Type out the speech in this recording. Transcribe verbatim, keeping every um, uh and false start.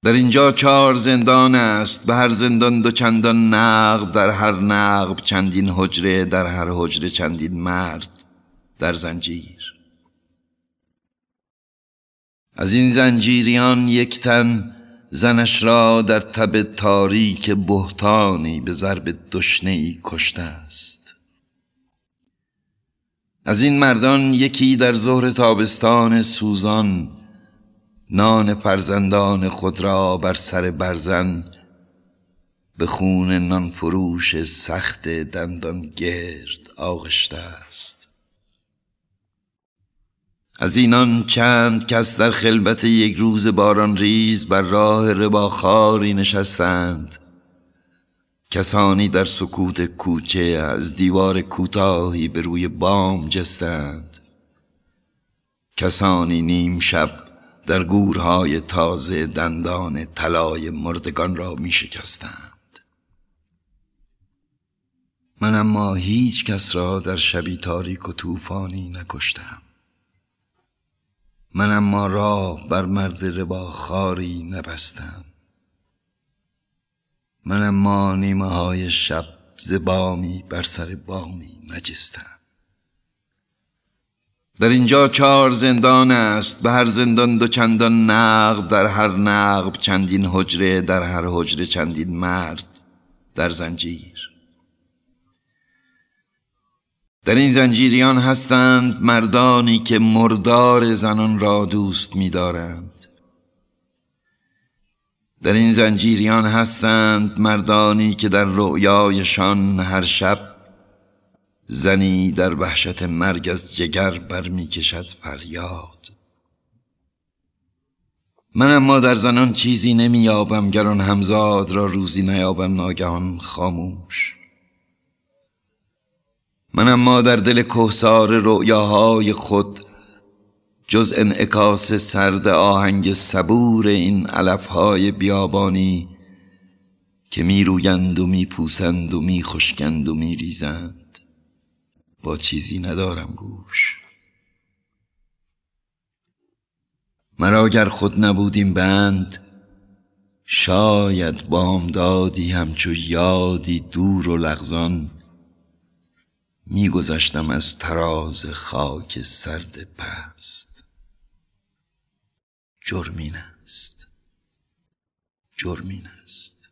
در اینجا چهار زندان است، به هر زندان دو چندان نقب، در هر نقب چندین حجره، در هر حجره چندین مرد در زنجیر. از این زنجیریان یک تن زنش را در تب تاریک بهتانی به ضرب دشنه‌ای کشته است. از این مردان یکی در ظهر تابستان سوزان نان فرزندان خود را بر سر برزن به خون نان فروش سخت دندان گرد آغشته است. از اینان چند کس در خلبت یک روز باران ریز بر راه رباخاری نشستند، کسانی در سکوت کوچه از دیوار کوتاهی به روی بام جستند، کسانی نیم شب در گورهای تازه دندان طلای مردگان را می شکستند. من اما هیچ کس را در شبی تاریک و طوفانی نکشتم. من اما راه بر مرد رباخاری نبستم. من اما نیمه های شب ز بامی بر سر بامی نجستم. در اینجا چهار زندان است، به هر زندان دو چندان نقب، در هر نقب چندین حجره، در هر حجره چندین مرد در زنجیر. در این زنجیریان هستند مردانی که مردار زنان را دوست می دارند. در این زنجیریان هستند مردانی که در رؤیایشان هر شب زنی در وحشت مرگ از جگر برمی کشد فریاد. من اما در زنان چیزی نمی یابم گر آن همزاد را روزی نیابم ناگهان خاموش. من اما در دل کهسار رؤیاهای خود جز انعکاس سرد آهنگ صبور این علفهای بیابانی که می رویند و می پوسند و می خشکند و می ریزند با چیزی ندارم گوش. مرا گر خود نبودیم بند، شاید بامدادی همچو یادی دور و لغزان می گذشتم از تراز خاک سرد پست. جرمین است، جرمین است.